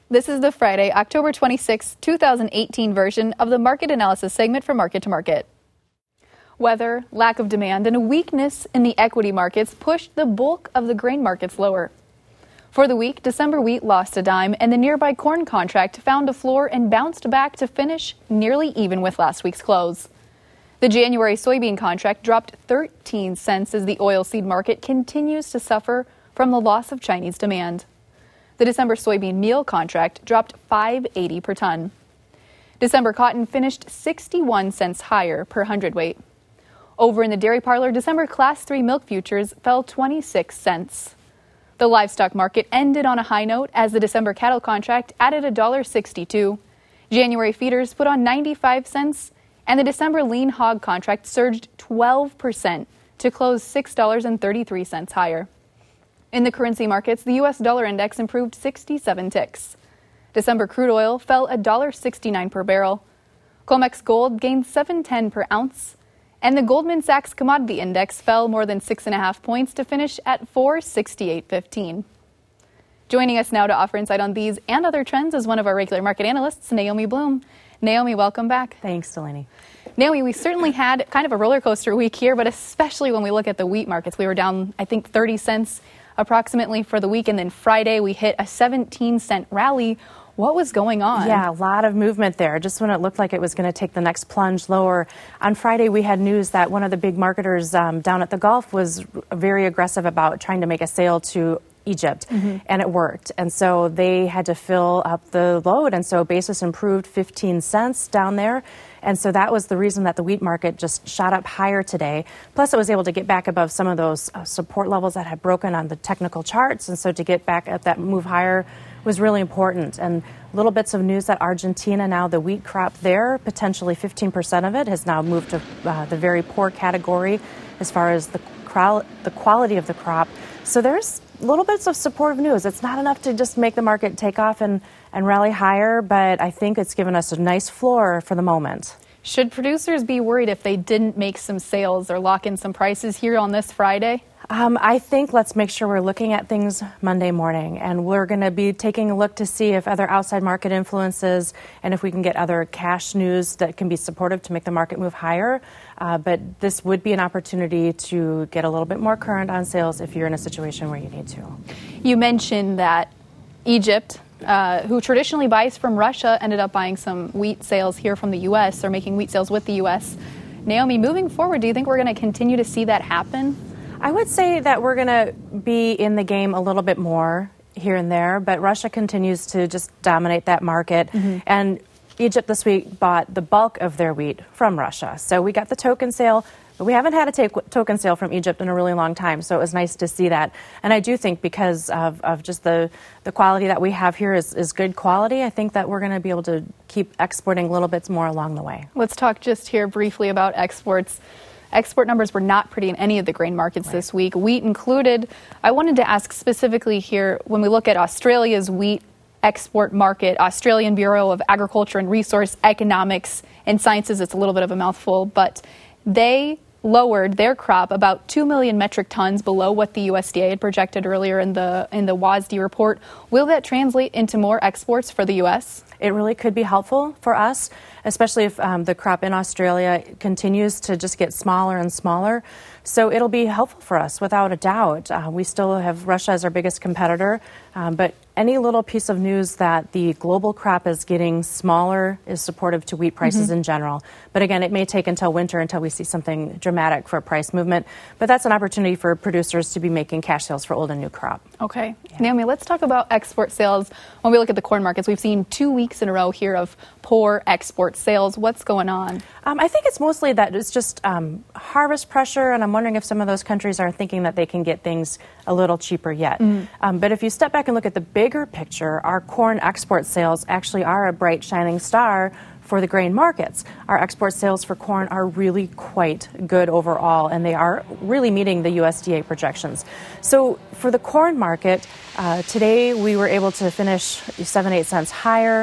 This is the Friday, October 26, 2018 version of the Market Analysis segment from Market to Market. Weather, lack of demand, and a weakness in the equity markets pushed the bulk of the grain markets lower. For the week, December wheat lost a dime, and the nearby corn contract found a floor and bounced back to finish nearly even with last week's close. The January soybean contract dropped 13 cents as the oilseed market continues to suffer from the loss of Chinese demand. The December soybean meal contract dropped $5.80 per ton. December cotton finished 61 cents higher per hundredweight. Over in the dairy parlor, December Class 3 milk futures fell 26 cents. The livestock market ended on a high note as the December cattle contract added $1.62. January feeders put on 95 cents, and the December lean hog contract surged 12% to close $6.33 higher. In the currency markets, the U.S. dollar index improved 67 ticks. December crude oil fell $1.69 per barrel. COMEX gold gained $7.10 per ounce, and the Goldman Sachs commodity index fell more than 6.5 points to finish at 468.15. Joining us now to offer insight on these and other trends is one of our regular market analysts, Naomi Bloom. Naomi, welcome back. Thanks, Delaney. Naomi, we certainly had kind of a roller coaster week here, but especially when we look at the wheat markets. We were down, I think, 30 cents approximately for the week, and then Friday we hit a 17-cent rally. What was going on? Yeah, a lot of movement there. Just when it looked like it was going to take the next plunge lower. On Friday, we had news that one of the big marketers down at the Gulf was very aggressive about trying to make a sale to Egypt, and it worked. And so they had to fill up the load, and so basis improved 15 cents down there. And so that was the reason that the wheat market just shot up higher today. Plus, it was able to get back above some of those support levels that had broken on the technical charts. And so to get back at that move higher was really important. And little bits of news that Argentina, now the wheat crop there, potentially 15% of it has now moved to the very poor category as far as the quality of the crop. So there's little bits of supportive news. It's not enough to just make the market take off and rally higher, but I think it's given us a nice floor for the moment. Should producers be worried if they didn't make some sales or lock in some prices here on this Friday? I think let's make sure we're looking at things Monday morning, and we're going to be taking a look to see if other outside market influences and if we can get other cash news that can be supportive to make the market move higher. But this would be an opportunity to get a little bit more current on sales if you're in a situation where you need to. You mentioned that Egypt, who traditionally buys from Russia, ended up buying some wheat sales here from the U.S. or making wheat sales with the U.S. Naomi, moving forward, do you think we're going to continue to see that happen? I would say that we're going to be in the game a little bit more here and there, but Russia continues to just dominate that market. And Egypt this week bought the bulk of their wheat from Russia. So we got the token sale, but we haven't had a token sale from Egypt in a really long time. So it was nice to see that. And I do think because of just the quality that we have here is good quality, I think that we're going to be able to keep exporting little bits more along the way. Let's talk just here briefly about exports. Export numbers were not pretty in any of the grain markets this week, wheat included. I wanted to ask specifically here, when we look at Australia's wheat export market, Australian Bureau of Agriculture and Resource Economics and Sciences, it's a little bit of a mouthful, but they lowered their crop about 2 million metric tons below what the USDA had projected earlier in the WASDE report. Will that translate into more exports for the U.S.? It really could be helpful for us, especially if the crop in Australia continues to just get smaller and smaller. So it'll be helpful for us, without a doubt. We still have Russia as our biggest competitor, but any little piece of news that the global crop is getting smaller is supportive to wheat prices in general. But again, it may take until winter until we see something dramatic for a price movement. But that's an opportunity for producers to be making cash sales for old and new crop. Okay. Yeah. Naomi, let's talk about export sales. When we look at the corn markets, we've seen 2 weeks in a row here of poor export sales. What's going on? I think it's mostly that it's just harvest pressure, and I'm wondering if some of those countries are thinking that they can get things a little cheaper yet. But if you step back and look at the bigger picture, our corn export sales actually are a bright, shining star for the grain markets. Our export sales for corn are really quite good overall, and they are really meeting the USDA projections. So for the corn market, today we were able to finish 7-8 cents higher.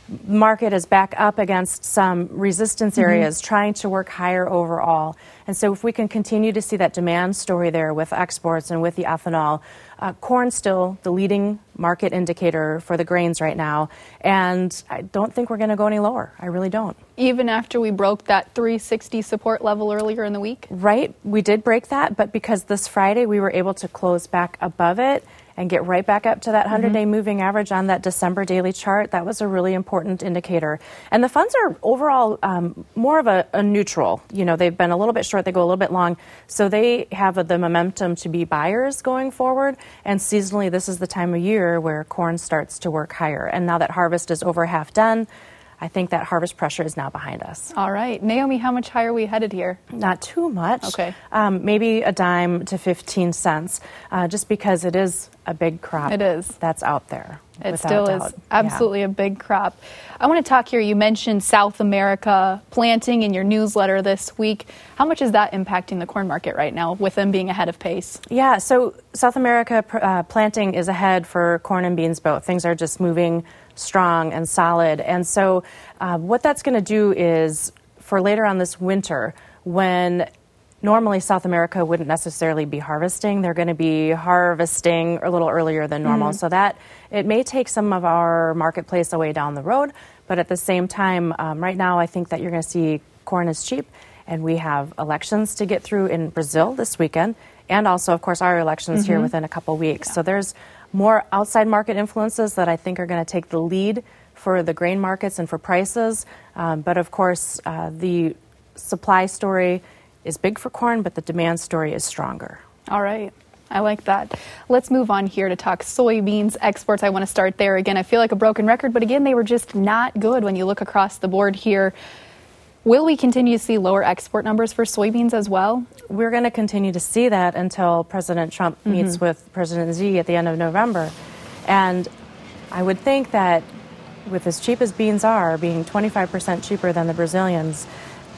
market is back up against some resistance areas, trying to work higher overall. And so if we can continue to see that demand story there with exports and with the ethanol, corn still the leading market indicator for the grains right now. And I don't think we're going to go any lower. I really don't. Even after we broke that 360 support level earlier in the week? Right. We did break that, but because this Friday we were able to close back above it and get right back up to that 100-day moving average on that December daily chart, that was a really important indicator. And the funds are overall more of a neutral. You know, they've been a little bit short, they go a little bit long, so they have the momentum to be buyers going forward. And seasonally, this is the time of year where corn starts to work higher. And now that harvest is over half done, I think that harvest pressure is now behind us. All right. Naomi, how much higher are we headed here? Not too much. Okay. Maybe a dime to 15 cents, just because it is a big crop. It is. That's out there. It still is absolutely a big crop. I want to talk here. You mentioned South America planting in your newsletter this week. How much is that impacting the corn market right now with them being ahead of pace? Yeah, so South America planting is ahead for corn and beans both. Things are just moving strong and solid. And so what that's going to do is for later on this winter, when normally South America wouldn't necessarily be harvesting, they're going to be harvesting a little earlier than normal. So that it may take some of our marketplace away down the road. But at the same time, right now, I think that you're going to see corn is cheap. And we have elections to get through in Brazil this weekend. And also, of course, our elections here within a couple weeks. Yeah. So there's more outside market influences that I think are going to take the lead for the grain markets and for prices. But of course, the supply story is big for corn, but the demand story is stronger. All right. I like that. Let's move on here to talk soybeans exports. I want to start there again. I feel like a broken record, but again, they were just not good when you look across the board here. Will we continue to see lower export numbers for soybeans as well? We're going to continue to see that until President Trump meets with President Xi at the end of November. And I would think that with as cheap as beans are, being 25% cheaper than the Brazilians,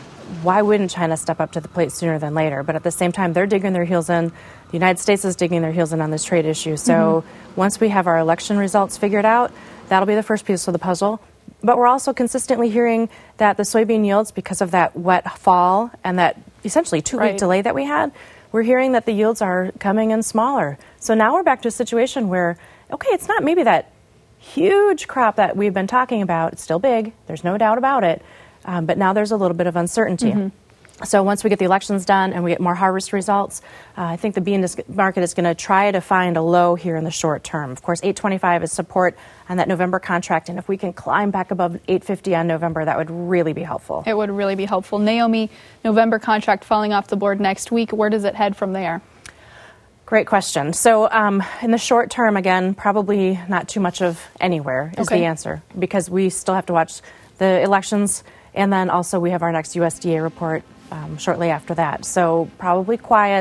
why wouldn't China step up to the plate sooner than later? But at the same time, they're digging their heels in. The United States is digging their heels in on this trade issue. So once we have our election results figured out, that'll be the first piece of the puzzle. But we're also consistently hearing that the soybean yields, because of that wet fall and that essentially 2-week delay that we had, we're hearing that the yields are coming in smaller. So now we're back to a situation where, okay, it's not maybe that huge crop that we've been talking about. It's still big. There's no doubt about it. But now there's a little bit of uncertainty. So once we get the elections done and we get more harvest results, I think the bean market is going to try to find a low here in the short term. Of course, 825 is support on that November contract. And if we can climb back above 850 on November, that would really be helpful. It would really be helpful. Naomi, November contract falling off the board next week. Where does it head from there? Great question. So in the short term, again, probably not too much of anywhere is the answer, because we still have to watch the elections. And then also we have our next USDA report shortly after that. So probably quiet,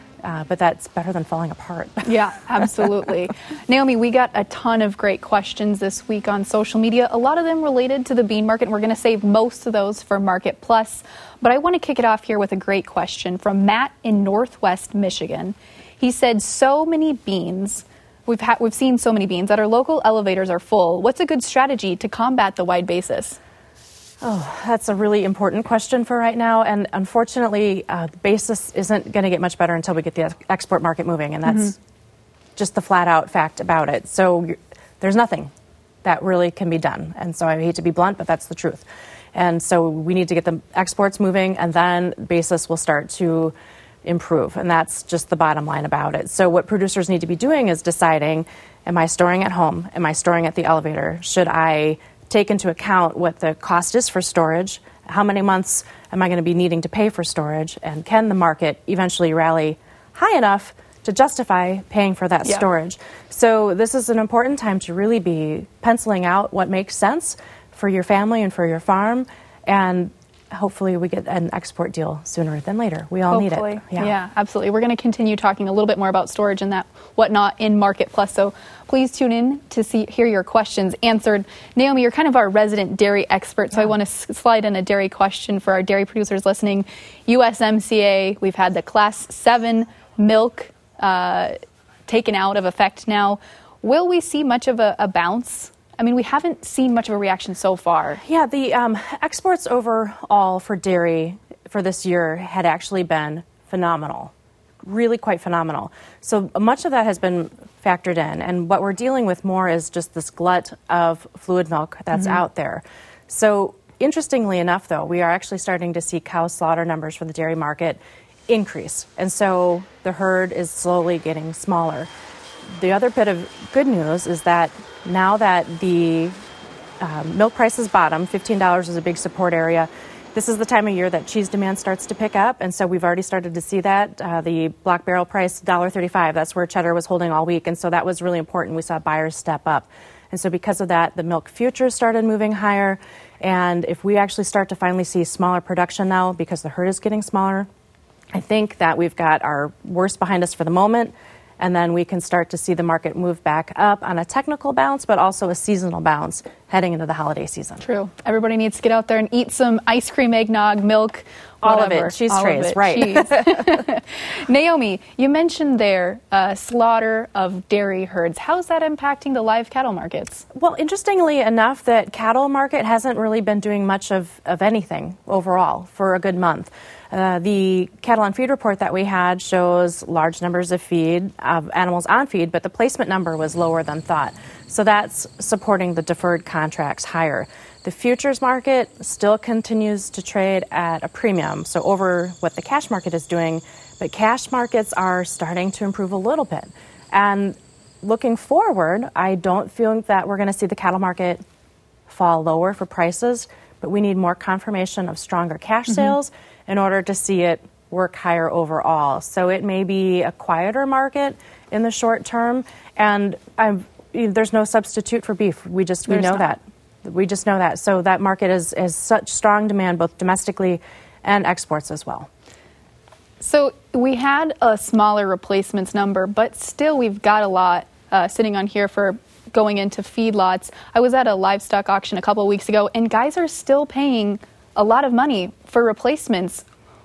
but that's better than falling apart. Yeah, absolutely. Naomi, we got a ton of great questions this week on social media, a lot of them related to the bean market, and we're going to save most of those for Market Plus. But I want to kick it off here with a great question from Matt in Northwest Michigan. He said, so many beans. We've seen so many beans that our local elevators are full. What's a good strategy to combat the wide basis? Oh, that's a really important question for right now. And unfortunately, the basis isn't going to get much better until we get the export market moving. And that's just the flat out fact about it. So there's nothing that really can be done. And so I hate to be blunt, but that's the truth. And so we need to get the exports moving, and then basis will start to improve. And that's just the bottom line about it. So what producers need to be doing is deciding, am I storing at home? Am I storing at the elevator? Should I take into account what the cost is for storage? How many months am I going to be needing to pay for storage? And can the market eventually rally high enough to justify paying for that storage? So this is an important time to really be penciling out what makes sense for your family and for your farm. And hopefully we get an export deal sooner than later. We all need it. Yeah, absolutely. We're going to continue talking a little bit more about storage and that whatnot in Market Plus. So please tune in to hear your questions answered. Naomi, you're kind of our resident dairy expert, so I want to slide in a dairy question for our dairy producers listening. USMCA, we've had the Class 7 milk taken out of effect now. Will we see much of a bounce I mean, we haven't seen much of a reaction so far. Yeah, the exports overall for dairy for this year had actually been phenomenal, really quite phenomenal. So much of that has been factored in, and what we're dealing with more is just this glut of fluid milk that's out there. So interestingly enough, though, we are actually starting to see cow slaughter numbers for the dairy market increase, and so the herd is slowly getting smaller. The other bit of good news is that now that the milk prices bottom, $15 is a big support area. This is the time of year that cheese demand starts to pick up, and so we've already started to see that. The block barrel price, $1.35, that's where cheddar was holding all week, and so that was really important. We saw buyers step up. And so because of that, the milk futures started moving higher, and if we actually start to finally see smaller production now because the herd is getting smaller, I think that we've got our worst behind us for the moment, and then we can start to see the market move back up on a technical bounce, but also a seasonal bounce heading into the holiday season. True. Everybody needs to get out there and eat some ice cream, eggnog, milk, all whatever. of it. Cheese trays, right. Cheese. Naomi, you mentioned there slaughter of dairy herds. How's that impacting the live cattle markets? Well, interestingly enough, that cattle market hasn't really been doing much of anything overall for a good month. The cattle on feed report that we had shows large numbers of animals on feed, but the placement number was lower than thought. So that's supporting the deferred contracts higher. The futures market still continues to trade at a premium, so over what the cash market is doing, but cash markets are starting to improve a little bit. And looking forward, I don't feel that we're going to see the cattle market fall lower for prices, but we need more confirmation of stronger cash sales in order to see it work higher overall. So it may be a quieter market in the short term, and there's no substitute for beef. We know that. We just know that. So that market is such strong demand, both domestically and exports as well. So we had a smaller replacements number, but still we've got a lot sitting on here for going into feedlots. I was at a livestock auction a couple of weeks ago, and guys are still paying a lot of money for replacements,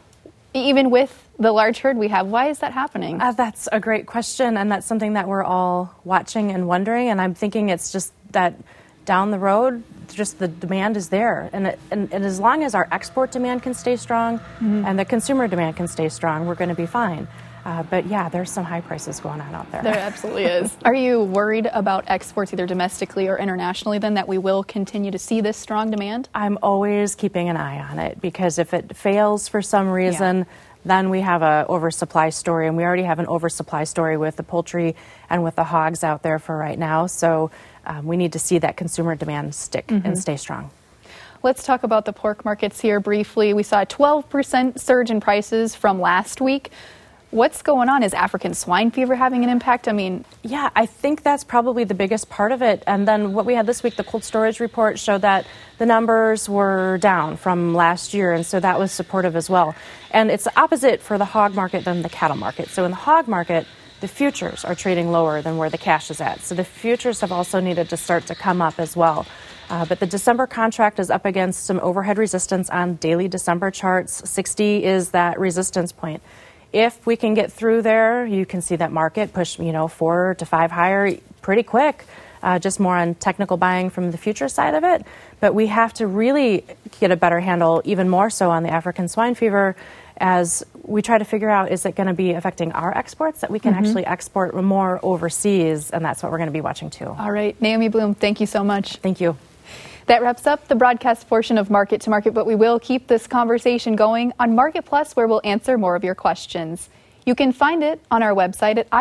even with the large herd we have. Why is that happening? That's a great question, and that's something that we're all watching and wondering, and I'm thinking it's just that down the road, just the demand is there. And as long as our export demand can stay strong and the consumer demand can stay strong, we're going to be fine. But yeah, there's some high prices going on out there. There absolutely is. Are you worried about exports either domestically or internationally then, that we will continue to see this strong demand? I'm always keeping an eye on it, because if it fails for some reason, then we have an oversupply story, and we already have an oversupply story with the poultry and with the hogs out there for right now. So we need to see that consumer demand stick and stay strong. Let's talk about the pork markets here briefly. We saw a 12% surge in prices from last week. What's going on? Is African swine fever having an impact? Yeah, I think that's probably the biggest part of it. And then what we had this week, the cold storage report showed that the numbers were down from last year, and so that was supportive as well. And it's the opposite for the hog market than the cattle market. So in the hog market, the futures are trading lower than where the cash is at. So the futures have also needed to start to come up as well. But the December contract is up against some overhead resistance on daily December charts. 60 is that resistance point. If we can get through there, you can see that market push, 4 to 5 higher pretty quick, just more on technical buying from the future side of it. But we have to really get a better handle, even more so on the African swine fever, as we try to figure out, is it going to be affecting our exports, that we can actually export more overseas? And that's what we're going to be watching too. All right. Naomi Bloom, thank you so much. Thank you. That wraps up the broadcast portion of Market to Market, but we will keep this conversation going on Market Plus, where we'll answer more of your questions. You can find it on our website at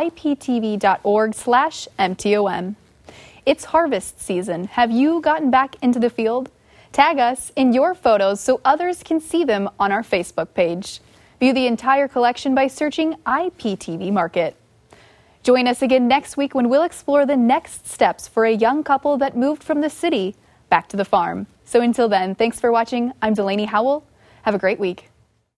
iptv.org/MTOM. It's harvest season. Have you gotten back into the field? Tag us in your photos so others can see them on our Facebook page. View the entire collection by searching IPTV Market. Join us again next week when we'll explore the next steps for a young couple that moved from the city back to the farm. So until then, thanks for watching. I'm Delaney Howell. Have a great week.